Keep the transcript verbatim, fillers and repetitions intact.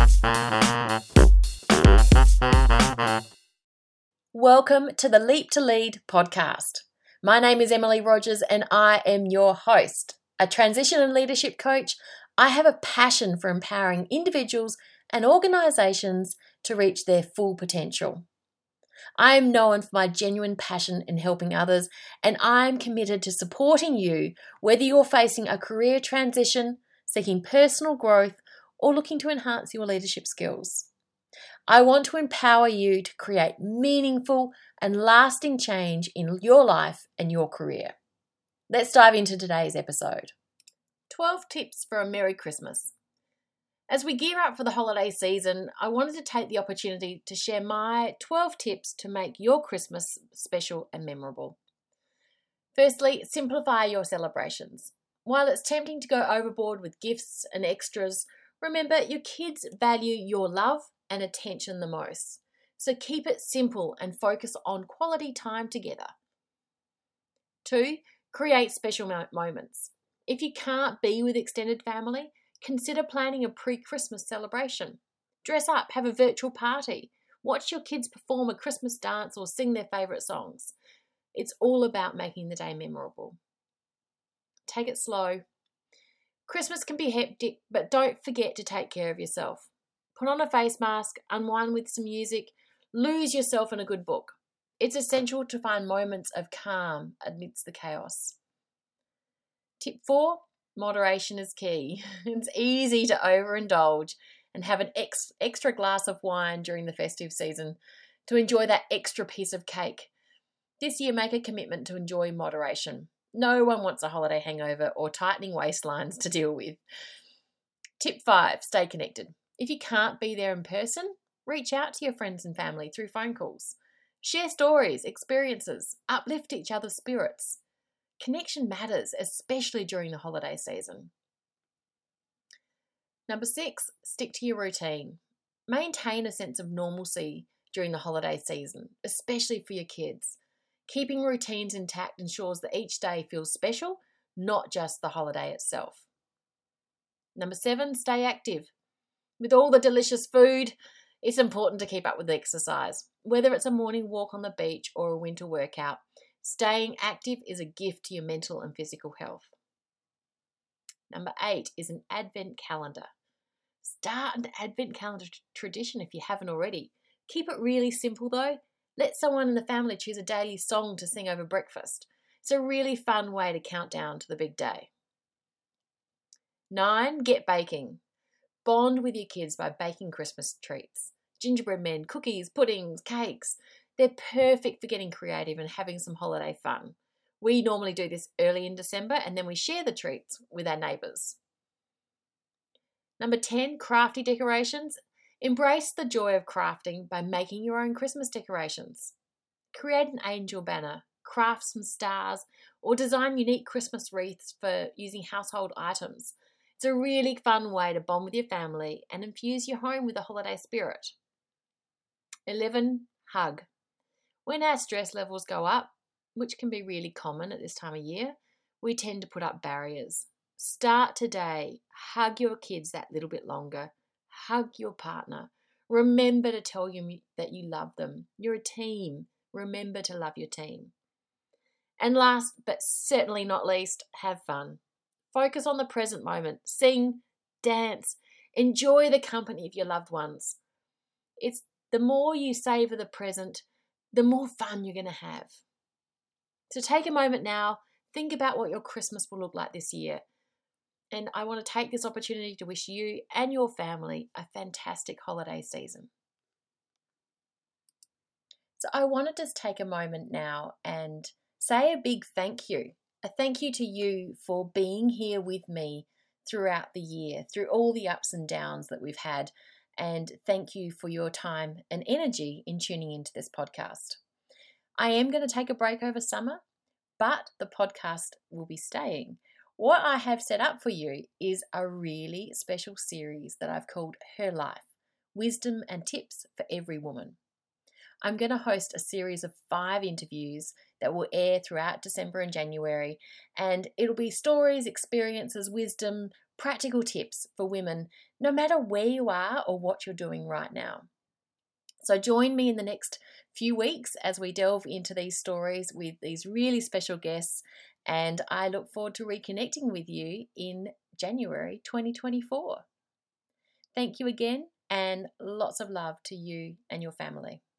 Welcome to the Leap to Lead podcast. My name is Emily Rogers and I am your host. A transition and leadership coach, I have a passion for empowering individuals and organisations to reach their full potential. I am known for my genuine passion in helping others, and I am committed to supporting you whether you're facing a career transition, seeking personal growth, or looking to enhance your leadership skills. I want to empower you to create meaningful and lasting change in your life and your career. Let's dive into today's episode. twelve tips for a Merry Christmas. As we gear up for the holiday season, I wanted to take the opportunity to share my twelve tips to make your Christmas special and memorable. Firstly, simplify your celebrations. While it's tempting to go overboard with gifts and extras, remember your kids value your love and attention the most. So keep it simple and focus on quality time together. Two, create special moments. If you can't be with extended family, consider planning a pre-Christmas celebration. Dress up, have a virtual party. Watch your kids perform a Christmas dance or sing their favourite songs. It's all about making the day memorable. Take it slow. Christmas can be hectic, but don't forget to take care of yourself. Put on a face mask, unwind with some music, lose yourself in a good book. It's essential to find moments of calm amidst the chaos. Tip four, moderation is key. It's easy to overindulge and have an ex- extra glass of wine during the festive season to enjoy that extra piece of cake. This year, make a commitment to enjoy moderation. No one wants a holiday hangover or tightening waistlines to deal with. Tip five, stay connected. If you can't be there in person, reach out to your friends and family through phone calls. Share stories, experiences, uplift each other's spirits. Connection matters, especially during the holiday season. Number six, stick to your routine. Maintain a sense of normalcy during the holiday season, especially for your kids. Keeping routines intact ensures that each day feels special, not just the holiday itself. Number seven, stay active. With all the delicious food, it's important to keep up with the exercise. Whether it's a morning walk on the beach or a winter workout, staying active is a gift to your mental and physical health. Number eight is an advent calendar. Start an advent calendar t- tradition if you haven't already. Keep it really simple though. Let someone in the family choose a daily song to sing over breakfast. It's a really fun way to count down to the big day. Nine, get baking. Bond with your kids by baking Christmas treats. Gingerbread men, cookies, puddings, cakes. They're perfect for getting creative and having some holiday fun. We normally do this early in December and then we share the treats with our neighbours. Number ten, crafty decorations. Embrace the joy of crafting by making your own Christmas decorations. Create an angel banner, craft some stars, or design unique Christmas wreaths for using household items. It's a really fun way to bond with your family and infuse your home with a holiday spirit. eleven, hug. When our stress levels go up, which can be really common at this time of year, we tend to put up barriers. Start today. Hug your kids that little bit longer. Hug your partner. Remember to tell them that you love them. You're a team. Remember to love your team. And last, but certainly not least, have fun. Focus on the present moment. Sing, dance, enjoy the company of your loved ones. It's the more you savor the present, the more fun you're going to have. So take a moment now, think about what your Christmas will look like this year. And I want to take this opportunity to wish you and your family a fantastic holiday season. So I want to just take a moment now and say a big thank you. A thank you to you for being here with me throughout the year, through all the ups and downs that we've had. And thank you for your time and energy in tuning into this podcast. I am going to take a break over summer, but the podcast will be staying. What I have set up for you is a really special series that I've called Her Life, Wisdom and Tips for Every Woman. I'm going to host a series of five interviews that will air throughout December and January, and it'll be stories, experiences, wisdom, practical tips for women, no matter where you are or what you're doing right now. So join me in the next few weeks as we delve into these stories with these really special guests, and I look forward to reconnecting with you in January twenty twenty-four. Thank you again, and lots of love to you and your family.